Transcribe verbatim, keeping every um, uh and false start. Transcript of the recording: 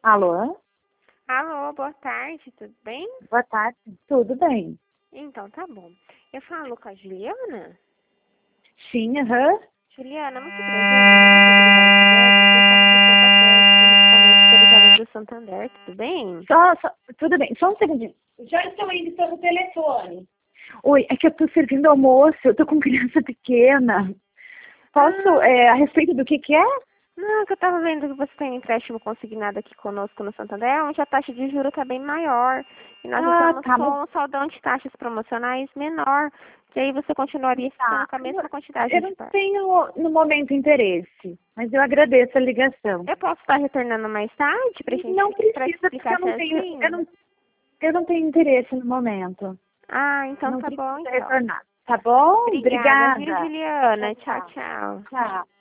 Alô? Alô, boa tarde, tudo bem? Boa tarde. Tudo bem? Então, tá bom. Eu falo com a Juliana? Sim, aham. Juliana, muito prazer. Meu nome é Gabriela Sibeli, eu falo do Copa Cash, correspondente autorizada do Santander, tudo bem? Só, só, tudo bem, só um segundinho. Já estou indo pelo telefone. Oi, é que eu tô servindo almoço, eu tô com criança pequena. Posso, Ah, é, a respeito do que que é? não, que eu tava vendo que você tem um empréstimo consignado aqui conosco no Santander, onde a taxa de juros tá bem maior. E nós Ah, estamos tá, mas com um saldão de taxas promocionais menor, que aí você continuaria ficando tá. com a mesma quantidade Eu de não par. tenho no momento interesse, mas eu agradeço a ligação. Eu posso estar retornando mais tarde pra gente, Não pra te precisa, porque explicar eu não tenho, eu certinho? não, eu não tenho interesse no momento. Ah, então Não tá precisa bom, então. retornar. Tá bom? Obrigada, viu, Obrigada. Tchau, Juliana? Tchau, tchau. tchau. Tchau.